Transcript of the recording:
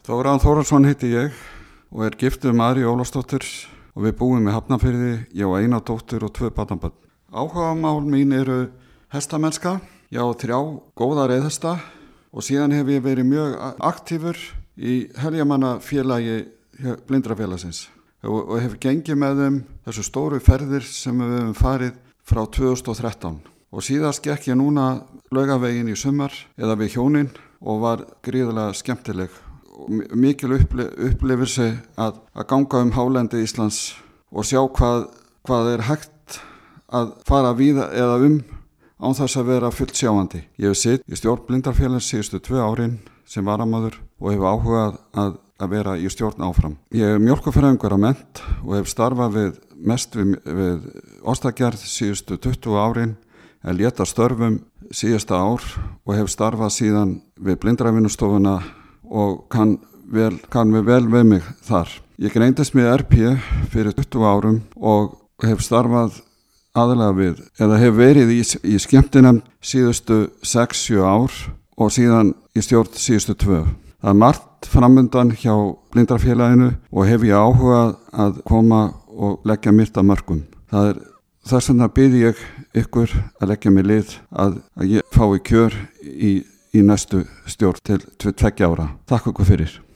Þóra Þórðarsson heiti ég og er giftur Maríu Ólafsdóttur og við búum í Hafnarfirði, ég á eina dóttur og 2 barnabarn. Áhugamál mín eru hestamennska, ég á 3 góða reiðhesta og síðan hef ég verið mjög aktífur í helgjamannafélagi Blindrafélagsins og hef gengið með þeim þessu stóru ferðir sem við höfum farið frá 2013 og síðast gekk ég núna Laugaveginn í sumar eða við hjónin og var gríðarlega skemmtileg og mikil upplifirsi að ganga hálendi Íslands og sjá hvað er hægt að fara víða eða án þess að vera fullt sjáandi. Ég hef sitt í stjórn Blindrafélags síðustu 2 árin sem varamaður og hef áhugað að vera í stjórn áfram. Ég er mjólkurfræðingur að mennt og hef starfað mest við ostagerð síðustu 20 árin en léta störfum síðasta ár og hef starfað síðan við blindravinnustofuna og kann vel við mig þar. Ég greindist með RP fyrir 20 árum og hef starfað aðalega við, eða hef verið í skemmtinefnd síðustu 6-7 ár og síðan í stjórn síðustu 2. Það er margt framundan hjá Blindrafélaginu og hef ég áhuga að koma og leggja mitt að mörkum. Þess vegna bið ég ykkur að leggja mig lið að ég fái kjör í næstu stjórn til 2 ára. Takk ykkur fyrir.